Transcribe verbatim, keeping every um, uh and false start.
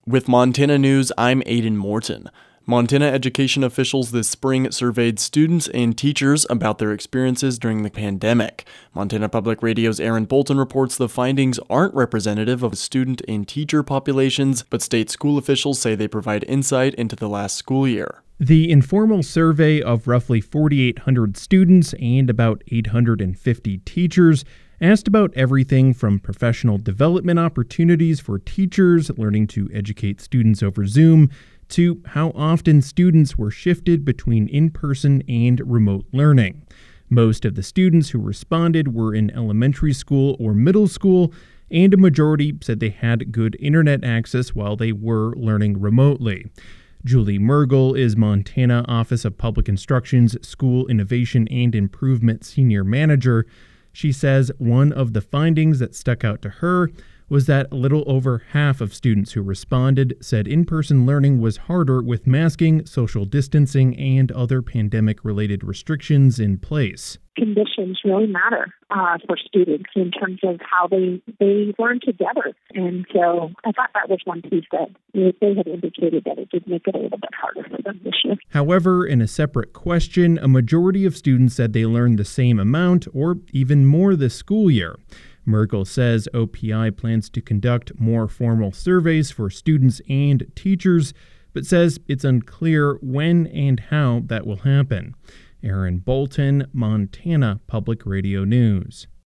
With Montana News, I'm Aidan Morton. Montana education officials this spring surveyed students and teachers about their experiences during the pandemic. Montana Public Radio's Aaron Bolton reports the findings aren't representative of student and teacher populations, but state school officials say they provide insight into the last school year. The informal survey of roughly forty-eight hundred students and about eight hundred fifty teachers asked about everything from professional development opportunities for teachers learning to educate students over Zoom to how often students were shifted between in-person and remote learning. Most of the students who responded were in elementary school or middle school, and a majority said they had good internet access while they were learning remotely. Julie Mergel is Montana Office of Public Instruction's School Innovation and Improvement Senior Manager. She says one of the findings that stuck out to her was that a little over half of students who responded said in-person learning was harder with masking, social distancing, and other pandemic-related restrictions in place. Conditions really matter uh, for students in terms of how they, they learn together. And so I thought that was one piece that they had indicated that it did make it a little bit harder for them this year. However, in a separate question, a majority of students said they learned the same amount or even more this school year. Merkel says O P I plans to conduct more formal surveys for students and teachers, but says it's unclear when and how that will happen. Aaron Bolton, Montana Public Radio News.